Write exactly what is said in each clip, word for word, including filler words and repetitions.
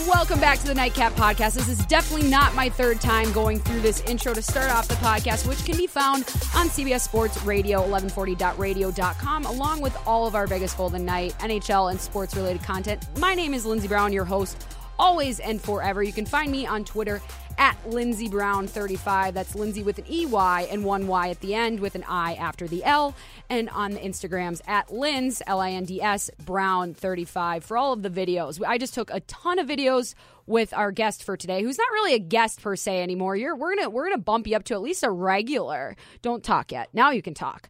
Welcome back to the Nightcap Podcast. This is definitely not my third time going through this intro to start off the podcast, which can be found on C B S Sports Radio, eleven forty dot radio dot com, along with all of our Vegas Golden Knight, N H L, and sports-related content. My name is Lindsey Brown, your host, always and forever. You can find me on Twitter at Lindsey Brown thirty-five. That's Lindsey with an E Y and one Y at the end with an I after the L. And on the Instagrams at Linds, L I N D S, Brown thirty-five for all of the videos. I just took a ton of videos with our guest for today, who's not really a guest per se anymore. You're, we're gonna we're gonna bump you up to at least a regular. Don't talk yet. Now you can talk.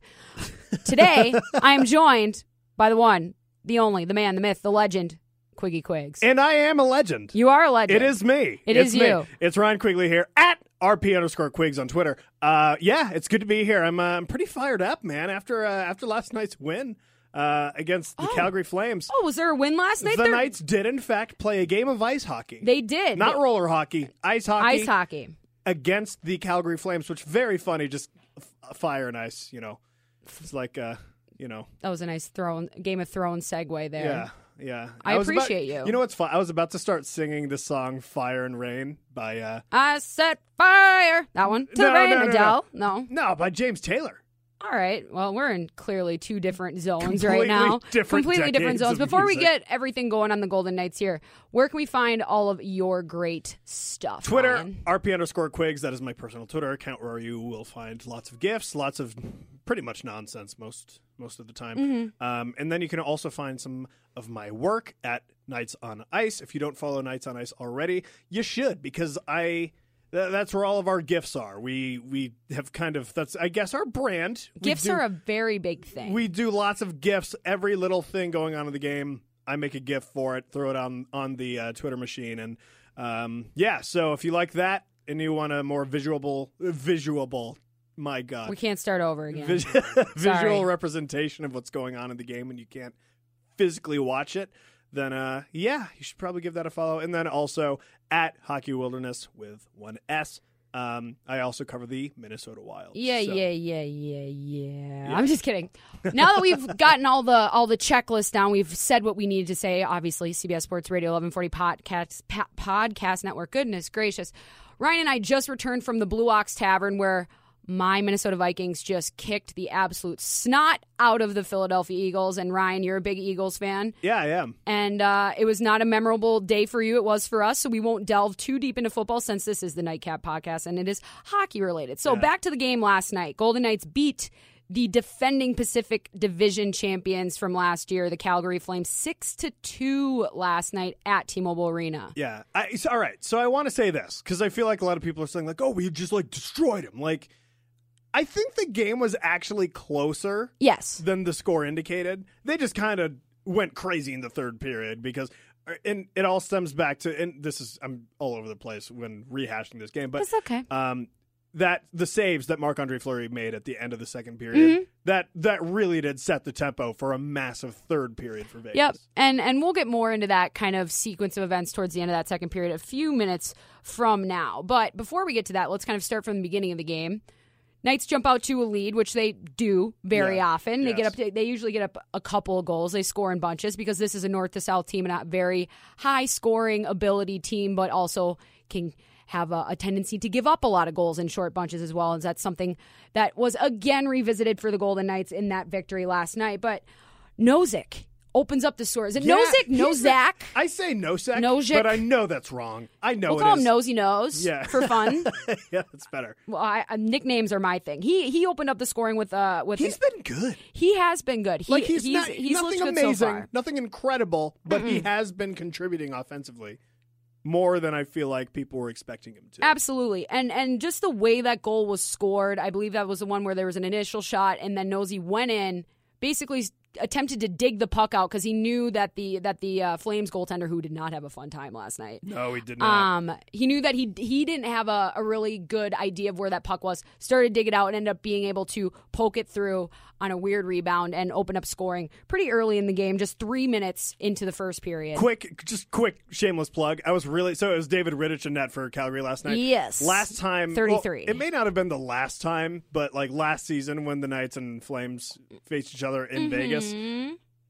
Today, I am joined by the one, the only, the man, the myth, the legend, Quiggy Quigs. And I am a legend. You are a legend. It is me. It it's is me. you. It's Ryan Quigley here at R P underscore Quigs on Twitter. Uh, yeah, it's good to be here. I'm uh, I'm pretty fired up, man. After uh, after last night's win uh, against the oh. Calgary Flames. Oh, was there a win last night? The They're... Knights did in fact play a game of ice hockey. They did. Not they... roller hockey, ice hockey. Ice hockey against the Calgary Flames, which very funny. Just f- fire and ice, you know. It's like uh, you know. That was a nice throw, Game of Thrones segue there. Yeah. Yeah, I, I appreciate about, you. You know what's fun? I was about to start singing the song "Fire and Rain" by. Uh, I set fire. That one to no, rain, no, no, Adele. No. no, no, by James Taylor. All right. Well, we're in clearly two different zones Completely right now. Different Completely different zones. of Before music. we get everything going on the Golden Knights here, where can we find all of your great stuff? Twitter, Ryan? R P underscore Quigs. That is my personal Twitter account where you will find lots of GIFs, lots of pretty much nonsense most most of the time. Mm-hmm. Um, and then you can also find some of my work at Knights on Ice. If you don't follow Knights on Ice already, you should, because I... That's where all of our gifts are. We we have kind of, that's, I guess, our brand. We Gifts do, are a very big thing. We do lots of gifts. Every little thing going on in the game, I make a GIF for it, throw it on, on the uh, Twitter machine. And um, yeah, so if you like that and you want a more visual, visual, my God. We can't start over again. Vis- Sorry. visual representation of what's going on in the game and you can't physically watch it, then uh, yeah, you should probably give that a follow. And then also at Hockey Wilderness with one S. Um, I also cover the Minnesota Wild. Yeah, so. yeah, yeah, yeah, yeah. I'm just kidding. Now that we've gotten all the all the checklists down, we've said what we needed to say. Obviously, C B S Sports Radio eleven forty podcast pa- podcast network. Goodness gracious, Ryan and I just returned from the Blue Ox Tavern where my Minnesota Vikings just kicked the absolute snot out of the Philadelphia Eagles. And Ryan, you're a big Eagles fan. Yeah, I am. And uh, it was not a memorable day for you. It was for us. So we won't delve too deep into football since this is the Nightcap Podcast and it is hockey related. So yeah. Back Yeah. I, so, all right. So I want to say this because I feel like a lot of people are saying like, oh, we just like destroyed him. Like, I think the game was actually closer yes. than the score indicated. They just kind of went crazy in the third period because, and it all stems back to, and this is, I'm all over the place when rehashing this game, but it's okay. Um, that the saves that Marc-Andre Fleury made at the end of the second period, mm-hmm. that that really did set the tempo for a massive third period for Vegas. Yep, and and we'll get more into that kind of sequence of events towards the end of that second period a few minutes from now. But before we get to that, let's kind of start from the beginning of the game. Knights jump out to a lead, which they do very yeah. often. They yes. get up. To, they usually get up a couple of goals. They score in bunches because this is a north to south team and a very high scoring ability team, but also can have a, a tendency to give up a lot of goals in short bunches as well. And that's something that was again revisited for the Golden Knights in that victory last night. But Nozick opens up the score. Is it yeah, Nozick? Nozak? I say Nosek, Nozick. but I know that's wrong. I know we'll it call is. him Nosy Nose yeah. for fun. yeah, that's better. Well, I, uh, nicknames are my thing. He he opened up the scoring with uh with. He's an, been good. He has been good. He, like he's, he's, not, he's nothing looked good amazing, so far. nothing incredible, but Mm-mm. he has been contributing offensively more than I feel like people were expecting him to. Absolutely. And and just the way that goal was scored, I believe that was the one where there was an initial shot and then Nosy went in, basically attempted to dig the puck out because he knew that the that the uh, Flames goaltender, who did not have a fun time last night. No, he did not. Um, he knew that he he didn't have a, a really good idea of where that puck was. Started to dig it out and ended up being able to poke it through on a weird rebound and open up scoring pretty early in the game, just three minutes into the first period. Quick, just quick, shameless plug. I was really so it was David Rittich and net for Calgary last night. Yes, last time thirty-three. Well, it may not have been the last time, but like last season when the Knights and Flames faced each other in mm-hmm. Vegas.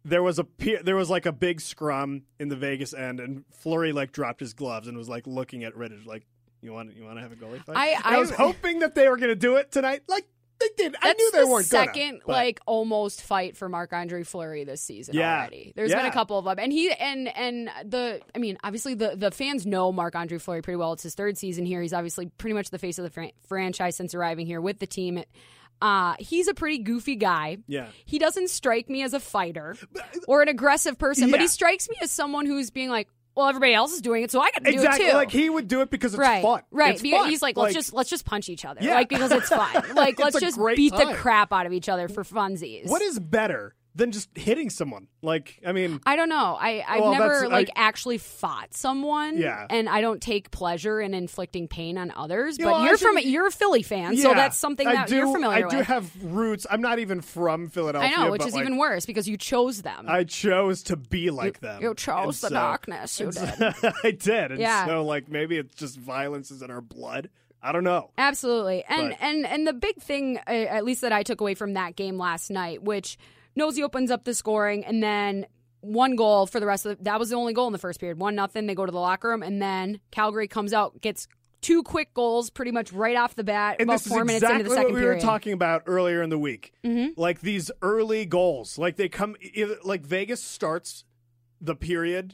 there was a pe- there was like a big scrum in the Vegas end, and Fleury like dropped his gloves and was like looking at Rittich like, "You want you want to have a goalie fight?" I, I, I was hoping that they were going to do it tonight. Like they did. I knew they the weren't second gonna, but... like almost fight for Marc-Andre Fleury this season yeah. already. There's yeah. been a couple of them, and he and and the I mean, obviously the the fans know Marc-Andre Fleury pretty well. It's his third season here. He's obviously pretty much the face of the fran- franchise since arriving here with the team. Uh, he's a pretty goofy guy. Yeah. He doesn't strike me as a fighter or an aggressive person, yeah. but he strikes me as someone who's being like, well, everybody else is doing it, so I got to exactly. do it too. Like he would do it because it's right. fun. Right. It's because fun. he's like, let's like, just let's just punch each other. Yeah. Like because it's fun. Like let's just beat time. the crap out of each other for funsies. What is better than just hitting someone? Like, I mean, I don't know. I, I've well, never like I, actually fought someone. Yeah. And I don't take pleasure in inflicting pain on others. You but know, you're should, from you're a Philly fan, yeah, so that's something that I do, you're familiar I with. I do have roots. I'm not even from Philadelphia. I know, which but is like, even worse because you chose them. I chose to be like you, them. You chose and the so, darkness. You did. I did. And yeah. so like maybe it's just violence is in our blood. I don't know. Absolutely. And but. and and the big thing, uh, at least that I took away from that game last night, which Nosey opens up the scoring, and then one goal for the rest of the, that was the only goal in the first period. One nothing. They go to the locker room, and then Calgary comes out, gets two quick goals pretty much right off the bat, and about this four is minutes exactly into the second what we period. were talking about earlier in the week. Mm-hmm. Like these early goals, like they come, either, like Vegas starts the period,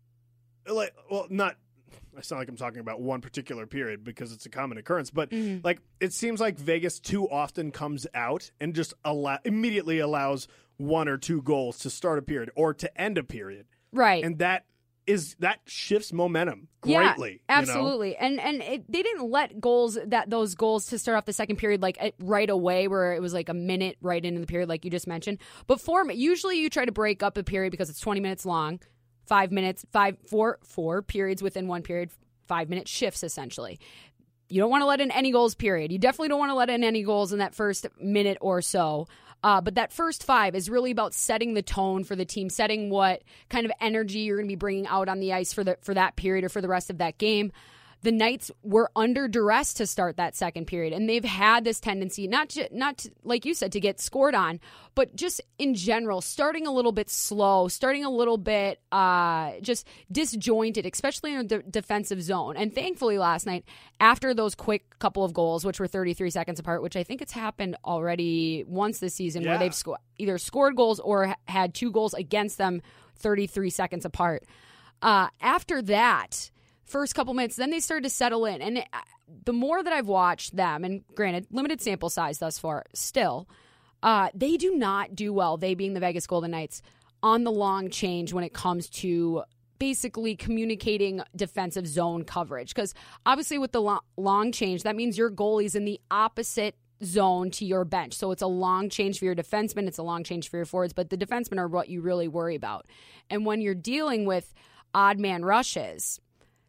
like well, not. I sound like I'm talking about one particular period because it's a common occurrence, but mm-hmm. like it seems like Vegas too often comes out and just allow immediately allows one or two goals to start a period or to end a period, right? And that is that shifts momentum greatly. Yeah, absolutely. You know? And and it, they didn't let goals that those goals to start off the second period like right away, where it was like a minute right into the period, like you just mentioned. But four, usually you try to break up a period because it's twenty minutes long. Five minutes, five, four, four periods within one period, five minute shifts essentially. You don't want to let in any goals, period. You definitely don't want to let in any goals in that first minute or so. Uh, but that first five is really about setting the tone for the team, setting what kind of energy you're going to be bringing out on the ice for the for that period or for the rest of that game. The Knights were under duress to start that second period, and they've had this tendency, not to, not to, like you said, to get scored on, but just in general, starting a little bit slow, starting a little bit uh, just disjointed, especially in the defensive zone. And thankfully last night, after those quick couple of goals, which were thirty-three seconds apart, which I think it's happened already once this season, yeah. where they've sco- either scored goals or ha- had two goals against them thirty-three seconds apart. Uh, after that, first couple minutes, then they started to settle in. And it, the more that I've watched them, and granted, limited sample size thus far, still, uh, they do not do well, they being the Vegas Golden Knights, on the long change when it comes to basically communicating defensive zone coverage. Because obviously with the lo- long change, that means your goalie's in the opposite zone to your bench. So it's a long change for your defensemen, it's a long change for your forwards, but the defensemen are what you really worry about. And when you're dealing with odd man rushes,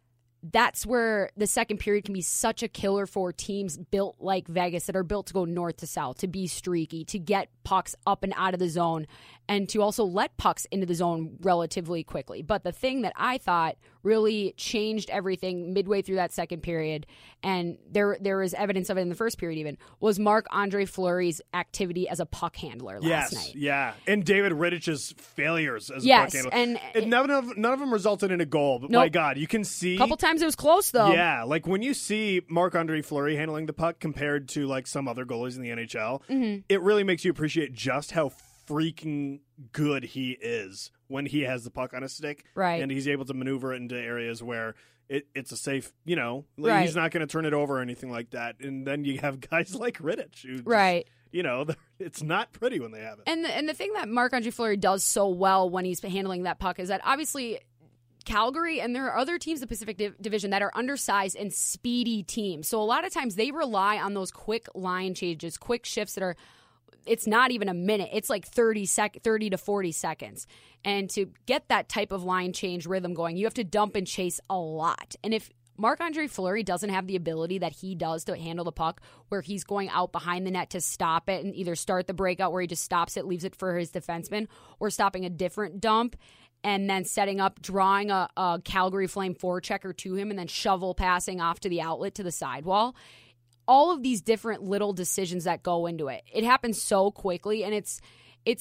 that's where the second period can be such a killer for teams built like Vegas that are built to go north to south, to be streaky, to get pucks up and out of the zone, and to also let pucks into the zone relatively quickly. But the thing that I thought really changed everything midway through that second period, and there there is evidence of it in the first period even, was Marc-Andre Fleury's activity as a puck handler last yes, night. Yeah, and David Rittich's failures as yes, a puck handler. And it, none, of, none of them resulted in a goal, but nope. my God, you can see... A couple times it was close, though. Yeah, like when you see Marc-Andre Fleury handling the puck compared to like some other goalies in the N H L, mm-hmm. it really makes you appreciate just how freaking good he is when he has the puck on his stick. Right. And he's able to maneuver it into areas where it, it's a safe, you know, right. he's not going to turn it over or anything like that. And then you have guys like Rittich who just, right. you know, it's not pretty when they have it. And the, and the thing that Marc-Andre Fleury does so well when he's handling that puck is that obviously Calgary, and there are other teams in the Pacific Div- Division that are undersized and speedy teams. So a lot of times they rely on those quick line changes, quick shifts that are, it's not even a minute. It's like thirty sec- thirty to forty seconds. And to get that type of line change rhythm going, you have to dump and chase a lot. And if Marc-Andre Fleury doesn't have the ability that he does to handle the puck, where he's going out behind the net to stop it and either start the breakout where he just stops it, leaves it for his defenseman, or stopping a different dump, and then setting up, drawing a, a Calgary Flame forechecker to him, and then shovel passing off to the outlet to the sidewall. All of these different little decisions that go into it. It happens so quickly, and it's it's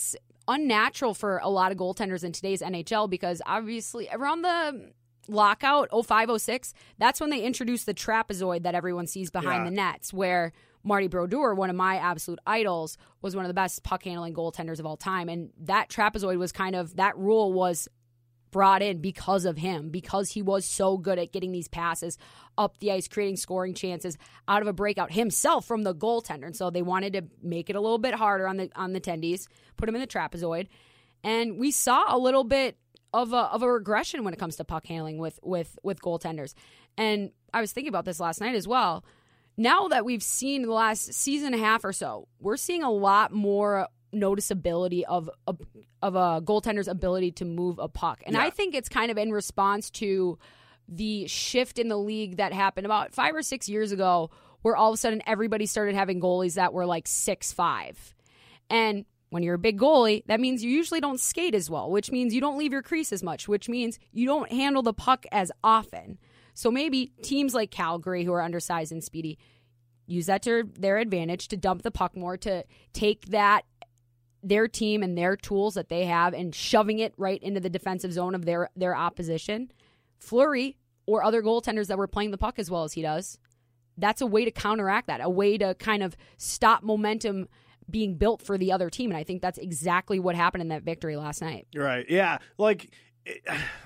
unnatural for a lot of goaltenders in today's N H L because obviously around the lockout, oh five oh six, that's when they introduced the trapezoid that everyone sees behind yeah. the nets, where Marty Brodeur, one of my absolute idols, was one of the best puck-handling goaltenders of all time. And that trapezoid was kind of, that rule was brought in because of him, because he was so good at getting these passes up the ice, creating scoring chances out of a breakout himself from the goaltender. And so they wanted to make it a little bit harder on the on the tendies, put him in the trapezoid. And we saw a little bit of a of a regression when it comes to puck handling with with with goaltenders. And I was thinking about this last night as well. Now that we've seen the last season and a half or so, we're seeing a lot more noticeability of a, of a goaltender's ability to move a puck. And yeah. I think it's kind of in response to the shift in the league that happened about five or six years ago, where all of a sudden everybody started having goalies that were like six five. And when you're a big goalie, that means you usually don't skate as well, which means you don't leave your crease as much, which means you don't handle the puck as often. So maybe teams like Calgary, who are undersized and speedy, use that to their advantage to dump the puck more, to take that their team and their tools that they have and shoving it right into the defensive zone of their, their opposition. Fleury or other goaltenders that were playing the puck as well as he does, that's a way to counteract that, a way to kind of stop momentum being built for the other team. And I think that's exactly what happened in that victory last night. Right. Yeah. Like, it,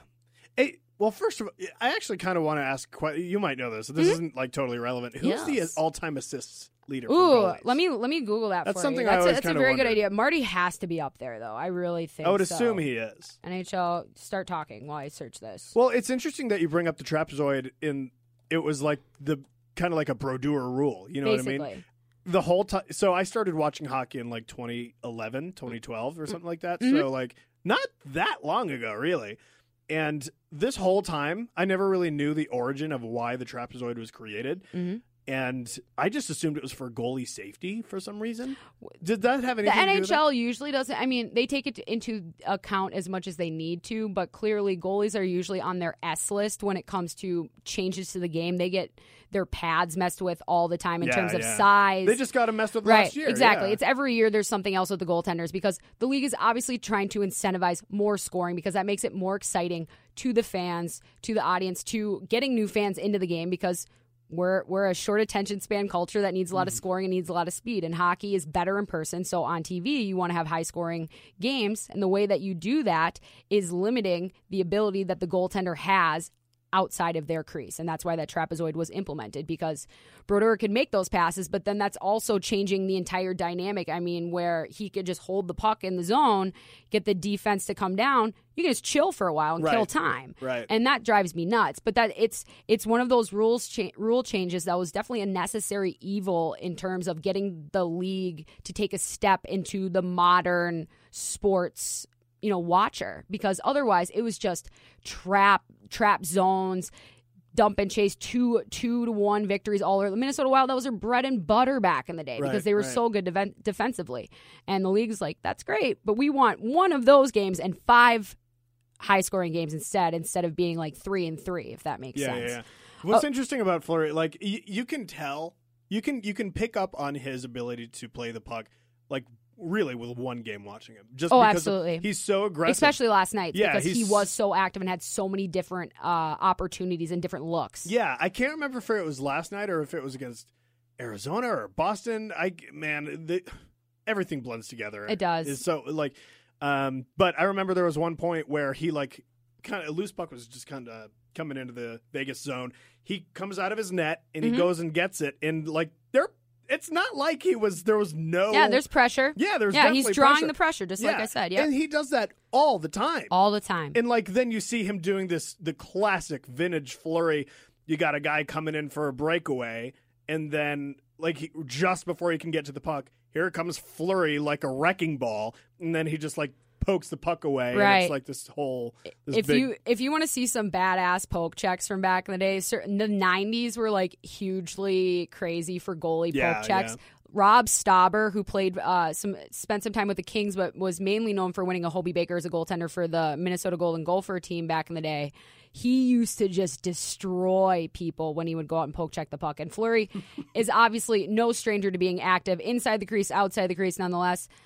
it, well, first of all, I actually kind of want to ask, you might know this. This mm-hmm. isn't like totally relevant. Who's yes. the all-time assists leader? Ooh, let me let me Google that that's for something you. I That's, always a, that's a very wondered. good idea. Marty has to be up there, though. I really think I would so. assume he is. N H L, start talking while I search this. Well, it's interesting that you bring up the trapezoid. In it was like the kind of like a Brodeur rule. You know Basically. what I mean? The whole time. So I started watching hockey in like twenty eleven, twenty twelve or something like that. Mm-hmm. So like not that long ago, really. And this whole time, I never really knew the origin of why the trapezoid was created. Mm-hmm. And I just assumed it was for goalie safety for some reason. Did that have anything the to do N H L with that? usually doesn't. I mean, they take it into account as much as they need to, but clearly goalies are usually on their S list when it comes to changes to the game. They get their pads messed with all the time in yeah, terms of yeah. size. They just got them messed with right, last year. Exactly. Yeah. It's every year there's something else with the goaltenders because the league is obviously trying to incentivize more scoring because that makes it more exciting to the fans, to the audience, to getting new fans into the game because We're we're a short attention span culture that needs a lot mm-hmm. of scoring and needs a lot of speed. And hockey is better in person. So on T V, you want to have high scoring games. And the way that you do that is limiting the ability that the goaltender has outside of their crease. And that's why that trapezoid was implemented because Brodeur could make those passes, but then that's also changing the entire dynamic. I mean, where he could just hold the puck in the zone, get the defense to come down. You can just chill for a while and right. kill time. Right. And that drives me nuts. But that it's it's one of those rules cha- rule changes that was definitely a necessary evil in terms of getting the league to take a step into the modern sports, you know, watcher, because otherwise it was just trap trap zones, dump and chase, two two to one victories all over the Minnesota Wild. That was their bread and butter back in the day right, because they were right. so good de- defensively. And the league's like, that's great, but we want one of those games and five high scoring games instead, instead of being like three and three, if that makes yeah, sense. Yeah, yeah. What's oh, interesting about Fleury, like y- you can tell, you can you can pick up on his ability to play the puck, like really with one game watching him. Just oh, because absolutely. Of, he's so aggressive. Especially last night yeah, because he was so active and had so many different uh, opportunities and different looks. Yeah, I can't remember if it was last night or if it was against Arizona or Boston. I man, the, everything blends together. It does. It's so like, um, but I remember there was one point where he like kind of loose puck was just kind of coming into the Vegas zone. He comes out of his net and mm-hmm. he goes and gets it, and like they're. It's not like he was. There was no. Yeah, there's pressure. Yeah, there's. Yeah, he's drawing pressure. the pressure, just yeah. like I said. Yeah, and he does that all the time. All the time. And like then you see him doing this, the classic vintage Fleury. You got a guy coming in for a breakaway, and then like he, just before he can get to the puck, here comes Fleury like a wrecking ball, and then he just like pokes the puck away. Right. And it's like this whole. This if big... you if you want to see some badass poke checks from back in the day, certain the nineties were like hugely crazy for goalie yeah, poke checks. Yeah. Rob Stauber, who played uh, some, spent some time with the Kings, but was mainly known for winning a Hobie Baker as a goaltender for the Minnesota Golden Gopher team back in the day. He used to just destroy people when he would go out and poke check the puck. And Fleury is obviously no stranger to being active inside the crease, outside the crease, nonetheless.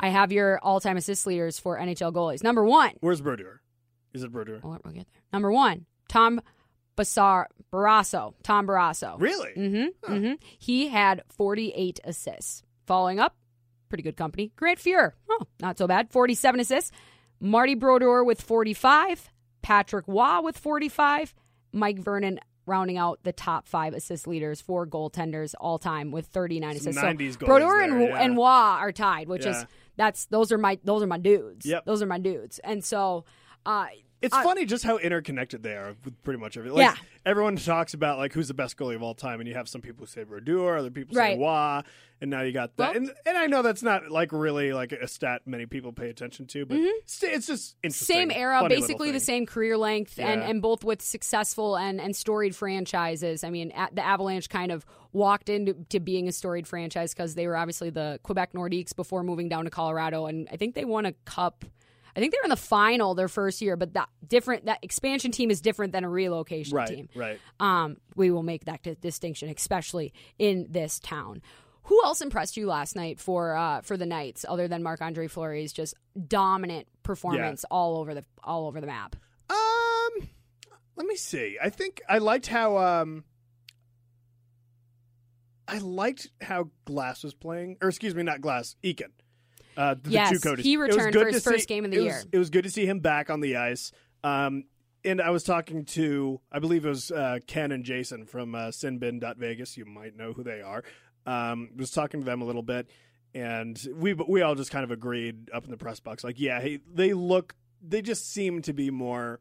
I have your all-time assist leaders for N H L goalies. Number one. Where's Brodeur? Is it Brodeur? Oh, we'll get there. Number one, Tom Bassar, Barrasso. Tom Barrasso. Really? Mm-hmm. Huh. Mm-hmm. He had forty-eight assists. Following up, pretty good company. Grant Fuhr. Oh, not so bad. forty-seven assists. Marty Brodeur with forty-five. Patrick Waugh with forty-five. Mike Vernon rounding out the top five assist leaders for goaltenders all time with thirty-nine assists. Some nineties so goalies Brodeur there, and, yeah. and Waugh are tied, which Yeah. is that's those are my those are my dudes. Yep. Those are my dudes. And so uh It's I- funny just how interconnected they are with pretty much everything. Like, Yeah. everyone talks about like who's the best goalie of all time, and you have some people who say Brodeur, other people say Right. Waugh, and now you got that. Well- and and I know that's not like really like a stat many people pay attention to, but st- it's just interesting. Same era, Funny little basically the thing. same career length, and, Yeah. and both with successful and, and storied franchises. I mean, at, the Avalanche kind of walked into to being a storied franchise because they were obviously the Quebec Nordiques before moving down to Colorado, and I think they won a cup. I think they were in the final their first year, but that different that expansion team is different than a relocation Right, team. right. Um, we will make that di- distinction, especially in this town. Who else impressed you last night for uh, for the Knights, other than Marc-Andre Fleury's just dominant performance all over the all over the map? Um, let me see. I think I liked how um, I liked how Glass was playing, or excuse me, not Glass, Eakin. Uh, the Yes, two Codys. he It was returned good for his to first see- game of the it was- year. It was good to see him back on the ice. Um, and I was talking to, I believe it was uh, Ken and Jason from uh, Sinbin dot Vegas. You might know who they are. Um, was talking to them a little bit, and we we all just kind of agreed up in the press box, like, yeah, he, they look, they just seem to be more,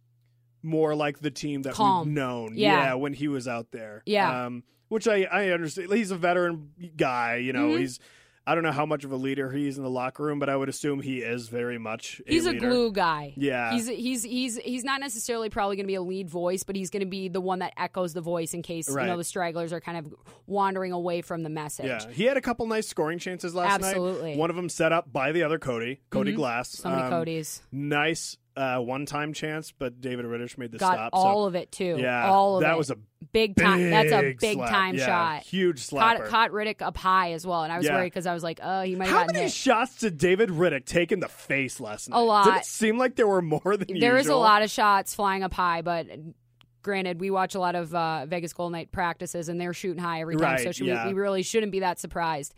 more like the team that Calm. we've known. Yeah. when he was out there. Yeah. Um, which I I understand. He's a veteran guy. You know, Mhm. he's. I don't know how much of a leader he is in the locker room, but I would assume he is very much a He's a leader. glue guy. Yeah. He's he's he's he's not necessarily probably going to be a lead voice, but he's going to be the one that echoes the voice in case Right. you know the stragglers are kind of wandering away from the message. Yeah, he had a couple nice scoring chances last Absolutely. night. One of them set up by the other Cody, Cody Mhm. Glass. So many Um, Codys. Nice uh, one-time chance, but David Rittich made the Got stop. all so, of it too. yeah, all of that it. was a big time. That's a big slap. time Yeah, shot. huge Caught, slapper. caught Riddick up high as well, and I was Yeah. worried because I was like, oh, he might have How gotten many hit. shots did David Rittich take in the face last night? A lot. Did it seem like there were more than There is a usual? lot of shots flying up high, but granted, we watch a lot of uh, Vegas Golden Knight practices, and they're shooting high every time, Right, so should yeah. we, we really shouldn't be that surprised.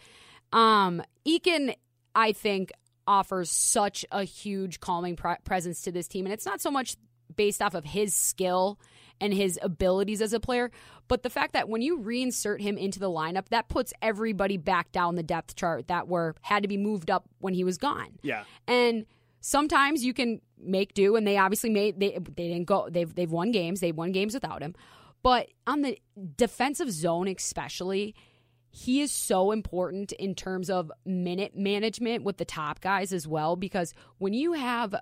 Um, Eakin, I think, offers such a huge calming pre- presence to this team, and it's not so much based off of his skill and his abilities as a player, but the fact that when you reinsert him into the lineup, that puts everybody back down the depth chart that were had to be moved up when he was gone. Yeah. And sometimes you can make do, and they obviously made they they didn't go. They've they've won games. They won games without him, but on the defensive zone especially, he is so important in terms of minute management with the top guys as well. Because when you have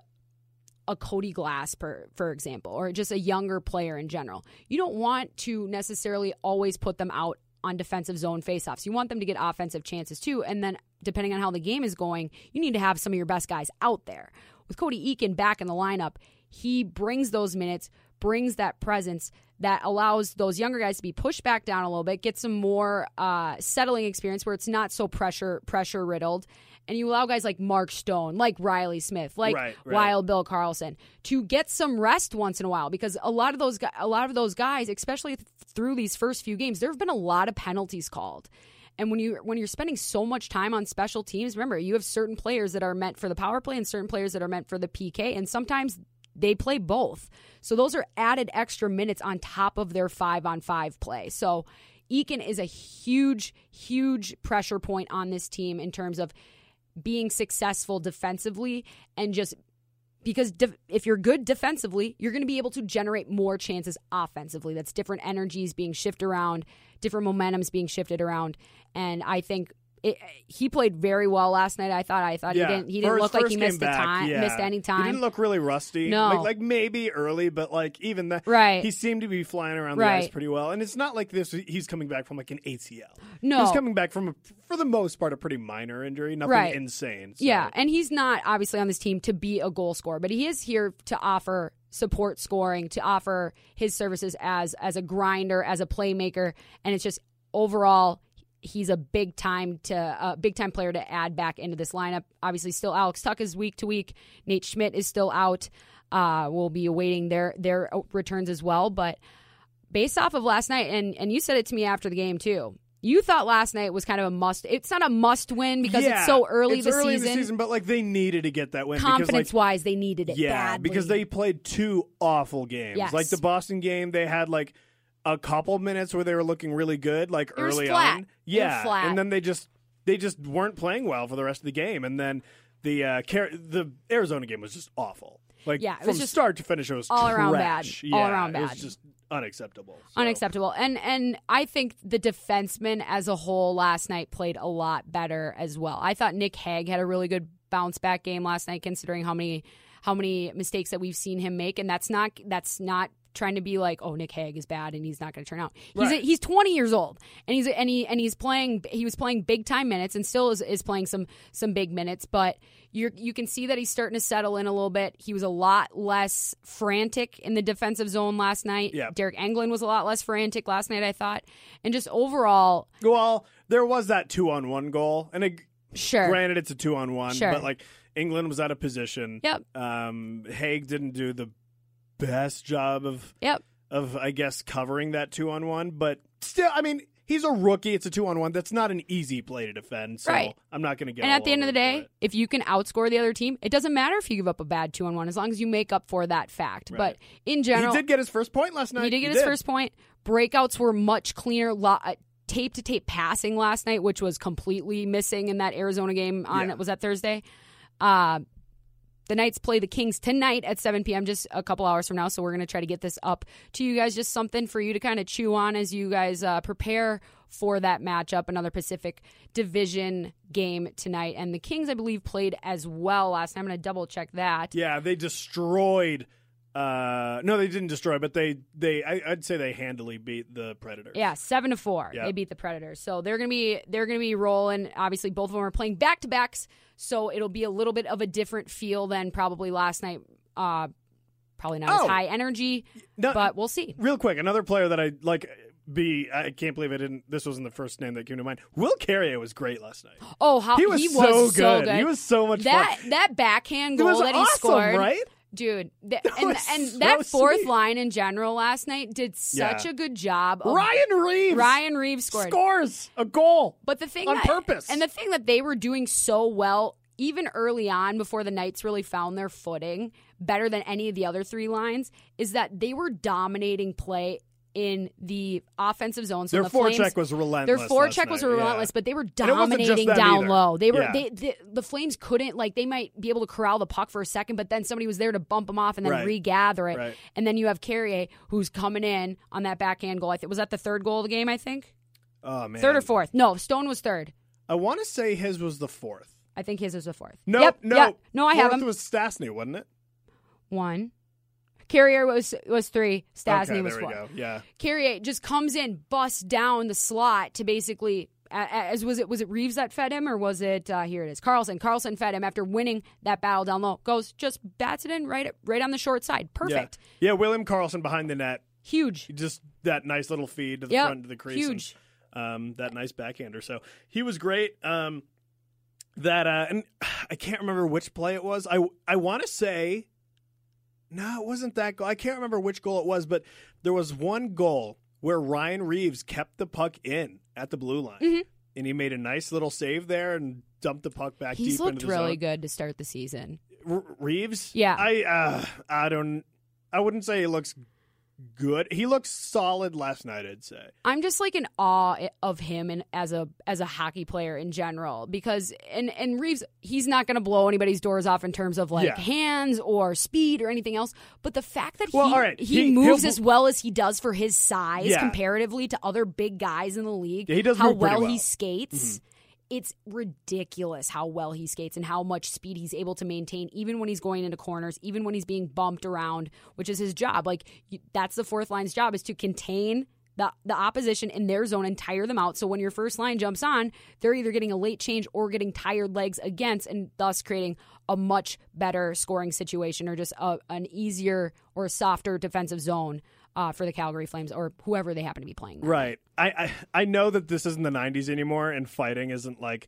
a Cody Glass, per, for example, or just a younger player in general, you don't want to necessarily always put them out on defensive zone faceoffs. You want them to get offensive chances too, and then depending on how the game is going, you need to have some of your best guys out there. With Cody Eakin back in the lineup, he brings those minutes, brings that presence that allows those younger guys to be pushed back down a little bit, get some more uh, settling experience where it's not so pressure pressure riddled. And you allow guys like Mark Stone, like Riley Smith, like Right, right. Wild Bill Carlson to get some rest once in a while, because a lot of those gu- a lot of those guys, especially th- through these first few games, there have been a lot of penalties called. And when you when you're spending so much time on special teams, remember, you have certain players that are meant for the power play and certain players that are meant for the P K, and sometimes they play both. So those are added extra minutes on top of their five on five play. So Eakin is a huge, huge pressure point on this team in terms of being successful defensively, and just because de- if you're good defensively, you're going to be able to generate more chances offensively. That's different energies being shifted around, different momentums being shifted around, and I think it, he played very well last night. I thought I thought Yeah. he didn't he For didn't his look like first he game missed the back, time, yeah. missed any He time. didn't look really rusty. No. Like, like maybe early, but like even that, Right. he seemed to be flying around the Right. ice pretty well. And it's not like this. He's coming back from like an A C L. No. He's coming back from, a, for the most part, a pretty minor injury. Nothing Right. insane. So. Yeah, and he's not obviously on this team to be a goal scorer, but he is here to offer support scoring, to offer his services as as a grinder, as a playmaker, and it's just overall he's a big time to uh, big time player to add back into this lineup. Obviously, still Alex Tuch is week to week. Nate Schmidt is still out. Uh, we'll be awaiting their their returns as well. But based off of last night, and and you said it to me after the game too. You thought last night was kind of a must. It's not a must win because yeah, it's so early it's the early season. in the season, but like they needed to get that win. Confidence because, like, wise, they needed it. Yeah, badly. because they played two awful games. Yes. Like the Boston game, they had like a couple minutes where they were looking really good, like it was early flat. on. It Yeah, was flat. and then they just they just weren't playing well for the rest of the game. And then the uh, Car- the Arizona game was just awful. Like Yeah, it from was just start to finish, it was all around trash. bad. Yeah, All around It bad. was just unacceptable. So. Unacceptable. And and I think the defensemen as a whole last night played a lot better as well. I thought Nick Hague had a really good bounce back game last night, considering how many how many mistakes that we've seen him make. And that's not that's not trying to be like, oh, Nick Hague is bad and he's not going to turn out. He's Right. he's twenty years old and he's and he and he's playing he was playing big time minutes and still is, is playing some some big minutes, but you you can see that he's starting to settle in a little bit. He was a lot less frantic in the defensive zone last night. Yeah. Derek Englund was a lot less frantic last night, I thought. And just overall, Well, there was that two on one goal, and it, sure. granted, it's a two on one, Sure. but like England was out of position. Yep. Um, Hague didn't do the best job of Yep. of I guess covering that two on one, but still, I mean, he's a rookie. It's a two on one. That's not an easy play to defend. So Right. I'm not going to get. And all at the end of the over day, it. if you can outscore the other team, it doesn't matter if you give up a bad two on one as long as you make up for that fact. Right. But in general, he did get his first point last night. He did get his first point. Breakouts were much cleaner. Lo- uh, tape to tape passing last night, which was completely missing in that Arizona game on Yeah. was that Thursday. Uh, the Knights play the Kings tonight at seven p.m. just a couple hours from now. So we're going to try to get this up to you guys. Just something for you to kind of chew on as you guys uh, prepare for that matchup. Another Pacific Division game tonight. And the Kings, I believe, played as well last night. I'm going to double check that. Yeah, they destroyed. Uh, no, they didn't destroy, but they they I, I'd say they handily beat the Predators. Yeah, seven to four. Yep. They beat the Predators, so they're gonna be they're gonna be rolling. Obviously, both of them are playing back to backs, so it'll be a little bit of a different feel than probably last night. Uh, probably not Oh. as high energy, No, but we'll see. real quick, another player that I like. Be I can't believe I didn't. This wasn't the first name that came to mind. Will Carrier was great last night. Oh, how He was, he so, was good. so good. He was so much that fun. that backhand It goal was that he awesome, scored, right? dude. Th- That and was and so that fourth sweet. line in general last night did such Yeah. a good job. Of, Ryan Reeves. Ryan Reeves scored. scores a goal. But the thing on that, purpose. and the thing that they were doing so well, even early on before the Knights really found their footing, better than any of the other three lines, is that they were dominating play in the offensive zone. So Their the Flames, forecheck was relentless. Their forecheck last was night, relentless, yeah. but they were it wasn't just dominating them down either. low. They were Yeah. they, they the Flames couldn't like they might be able to corral the puck for a second, but then somebody was there to bump them off and then Right. regather it. Right. And then you have Carrier who's coming in on that backhand goal. I think was that the third goal of the game. I think Oh man, third or fourth. No, Stone was third. I want to say his was the fourth. I think his was the fourth. No, yep, no, yep. no. I have fourth him. was Stastny, wasn't it? One. Carrier was was three. Stasny okay, was there we four. go. Yeah, Carrier just comes in, busts down the slot to basically. As was it was it Reeves that fed him or was it uh, here it is Carlson Carlson fed him after winning that battle down low, goes just bats it in right right on the short side, perfect. Yeah, yeah William Karlsson behind the net, Huge. just that nice little feed to the Yep, front of the crease. huge. And, um, that nice backhander. So he was great. Um, that uh, and I can't remember which play it was. I I want to say. No, it wasn't that goal. I can't remember which goal it was, but there was one goal where Ryan Reeves kept the puck in at the blue line, Mhm. and he made a nice little save there and dumped the puck back He's deep looked into the really zone. good to start the season. R- Reeves, Yeah. I uh, I don't, I wouldn't say he looks good. He looks solid last night, I'd say. I'm just like in awe of him and as a as a hockey player in general because and and Reeves he's not going to blow anybody's doors off in terms of like Yeah. hands or speed or anything else, but the fact that Well, he all right. he, He- moves he'll- as well as he does for his size Yeah. comparatively to other big guys in the league, Yeah, he does how move pretty well, he well. skates. It's ridiculous how well he skates and how much speed he's able to maintain, even when he's going into corners, even when he's being bumped around, which is his job. Like you, that's the fourth line's job is to contain the the opposition in their zone and tire them out. So when your first line jumps on, they're either getting a late change or getting tired legs against, and thus creating a much better scoring situation or just a, an easier or softer defensive zone uh, for the Calgary Flames or whoever they happen to be playing. Now. Right. I, I I know that this isn't the nineties anymore, and fighting isn't like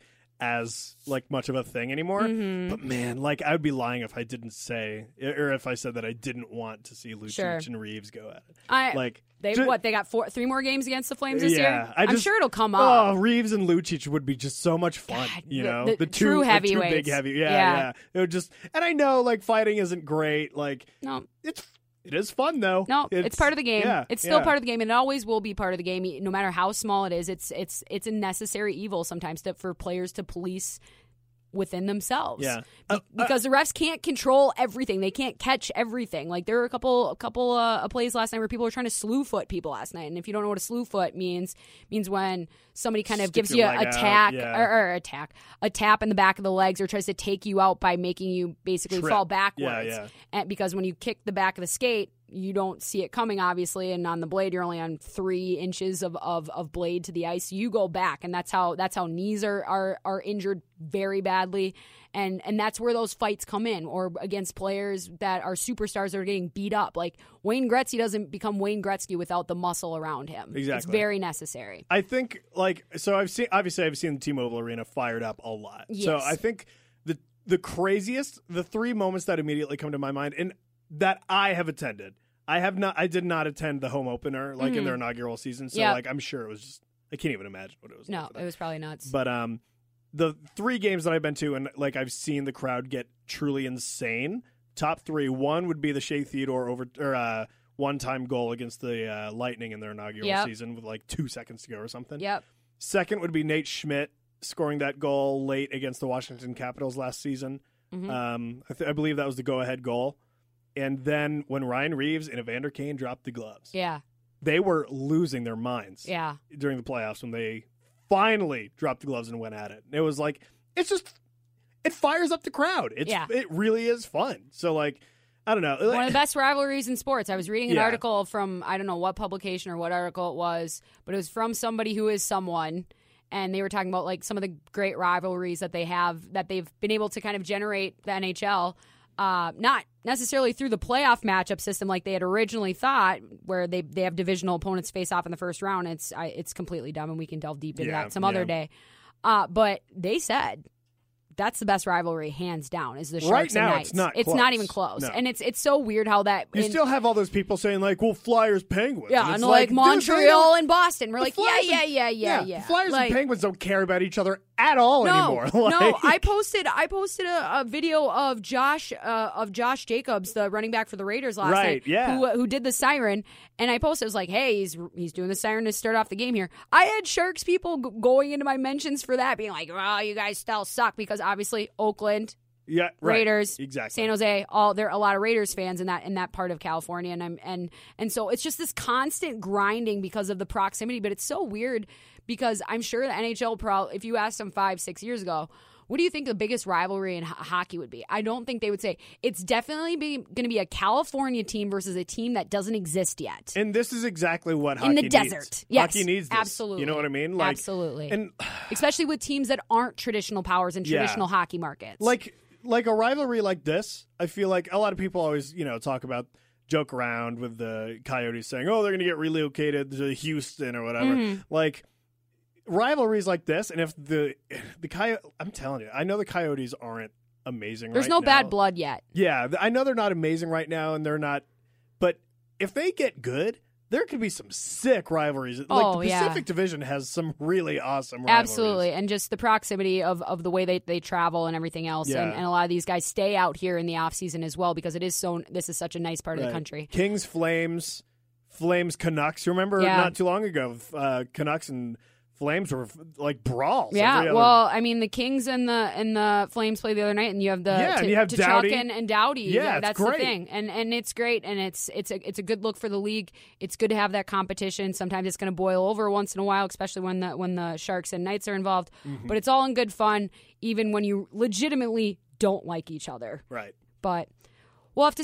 as like much of a thing anymore. Mm-hmm. But man, like I would be lying if I didn't say, or if I said that I didn't want to see Lucic Sure. and Reeves go at it. I, like they just, what they got four, three more games against the Flames this yeah, year. I I'm just, sure it'll come up. Oh, Reeves and Lucic would be just so much fun. God, you the- know, the the, two, true the two heavyweights. big heavy. Yeah, Yeah. yeah, It would just, and I know like fighting isn't great. Like No. it's it is fun though. No, it's, part of the game. Yeah, it's still yeah. part of the game, and it always will be part of the game, no matter how small it is. It's it's it's a necessary evil sometimes to, for players to police within themselves. Yeah. Be- Uh, because the refs can't control everything. They can't catch everything. Like there were a couple a couple uh, of plays last night where people were trying to slew foot people last night. And if you don't know what a slew foot means, means when somebody kind of Stick gives your you a leg out, tack yeah. or, or attack, a tap in the back of the legs or tries to take you out by making you basically Trip. fall backwards. Yeah, yeah. And because when you kick the back of the skate, you don't see it coming, obviously, and on the blade, you're only on three inches of, of, of blade to the ice. You go back, and that's how that's how knees are are, are injured very badly, and and that's where those fights come in, or against players that are superstars that are getting beat up. Like Wayne Gretzky doesn't become Wayne Gretzky without the muscle around him. Exactly. It's very necessary. I think like so I've seen obviously I've seen the T-Mobile Arena fired up a lot. So Yes. I think the the craziest, the three moments that immediately come to my mind and that I have attended. I have not I did not attend the home opener like in their inaugural season. So Yep. like I'm sure it was just I can't even imagine what it was. No, like for it them. was probably nuts. But um the three games that I've been to and like I've seen the crowd get truly insane. Top three, one would be the Shea Theodore over or uh one-time goal against the uh, Lightning in their inaugural Yep. season with like two seconds to go or something. Yep. Second would be Nate Schmidt scoring that goal late against the Washington Capitals last season. Mhm. Um, I, th- I believe that was the go-ahead goal. And then when Ryan Reeves and Evander Kane dropped the gloves, Yeah. they were losing their minds Yeah. during the playoffs when they finally dropped the gloves and went at it. It was like, it's just, it fires up the crowd. It's, Yeah. It really is fun. So, like, I don't know. One of the best rivalries in sports. I was reading an Yeah. article from, I don't know what publication or what article it was, but it was from somebody who is someone, and they were talking about like some of the great rivalries that they have, that they've been able to kind of generate the N H L, uh, not necessarily through the playoff matchup system like they had originally thought, where they, they have divisional opponents face off in the first round. It's I, it's completely dumb, and we can delve deep into Yeah, that some other yeah. day. Uh, but they said that's the best rivalry, hands down, is the Sharks Right now, and Knights. it's not It's close. not even close, No. and it's it's so weird how that You in- still have all those people saying, like, well, Flyers, Penguins. yeah, and and it's like, dude, they Montreal don't- and Boston. We're the like, yeah, Flyers yeah, and- yeah, yeah, yeah. The Flyers like, and Penguins don't care about each other at all no, anymore. Like, no. I posted, I posted a, a video of Josh, uh, of Josh Jacobs, the running back for the Raiders last Right, night, yeah. who, uh, who did the siren, and I posted, I was like, hey, he's he's doing the siren to start off the game here. I had Sharks people g- going into my mentions for that, being like, oh, you guys still suck, because obviously Oakland, yeah, right. Raiders, Exactly. San Jose, all there are a lot of Raiders fans in that in that part of California, and I'm and and so it's just this constant grinding because of the proximity. But it's so weird because I'm sure the N H L pro, if you asked them five six years ago, what do you think the biggest rivalry in ho- hockey would be? I don't think they would say it's definitely going to be a California team versus a team that doesn't exist yet. And this is exactly what hockey In the needs. desert. Yes, Hockey needs this. absolutely. You know what I mean? Like, Absolutely. And Especially with teams that aren't traditional powers in Yeah. traditional hockey markets. like like a rivalry like this, I feel like a lot of people always, you know, talk about joke around with the Coyotes saying, "Oh, they're going to get relocated to Houston or whatever." Mm-hmm. Like rivalries like this, and if the the Coyote, I'm telling you, I know the Coyotes aren't amazing there's right no now. bad blood yet. Yeah, th- I know they're not amazing right now, and they're not. But if they get good, there could be some sick rivalries. Like Oh, the yeah. Pacific Division has some really awesome rivalries. Absolutely. And just the proximity of, of the way they, they travel and everything else. Yeah. And, and a lot of these guys stay out here in the off season as well, because it is so this is such a nice part of Right. the country. Kings, Flames, Flames, Canucks. You remember Yeah. not too long ago, uh, Canucks and Flames were like brawls. every Yeah, other- well, I mean, the Kings and the and the Flames play the other night, and you have the Yeah, and T- you have Tkachuk Doughty. and, and Doughty. Yeah, it's that's great. the thing, and and it's great, and it's it's a it's a good look for the league. It's good to have that competition. Sometimes it's going to boil over once in a while, especially when the when the Sharks and Knights are involved. Mm-hmm. But it's all in good fun, even when you legitimately don't like each other. right. But we'll have to see.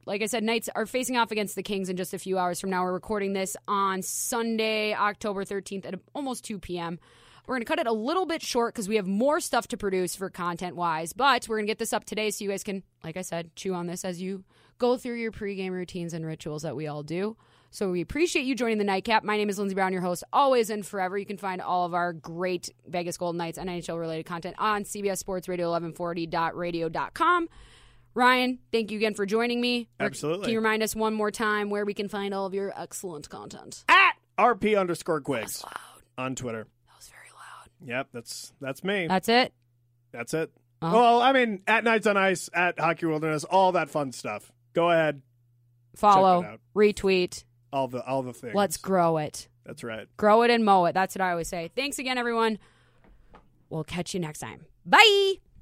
like I said, Knights are facing off against the Kings in just a few hours from now. We're recording this on Sunday, October thirteenth at almost two p.m. We're going to cut it a little bit short because we have more stuff to produce for content-wise, but we're going to get this up today so you guys can, like I said, chew on this as you go through your pregame routines and rituals that we all do. So we appreciate you joining the Nightcap. My name is Lindsey Brown, your host, always and forever. You can find all of our great Vegas Golden Knights and N H L-related content on C B S Sports Radio eleven forty dot radio dot com. Ryan, thank you again for joining me. Absolutely. Can you remind us one more time where we can find all of your excellent content? At R P underscore Quigs on Twitter. That was very loud. Yep, that's that's me. That's it? That's it. Oh. Well, I mean, at Nights on Ice, at Hockey Wilderness, all that fun stuff. Go ahead. Follow, check it out. retweet. All the all the things. Let's grow it. That's right. Grow it and mow it. That's what I always say. Thanks again, everyone. We'll catch you next time. Bye.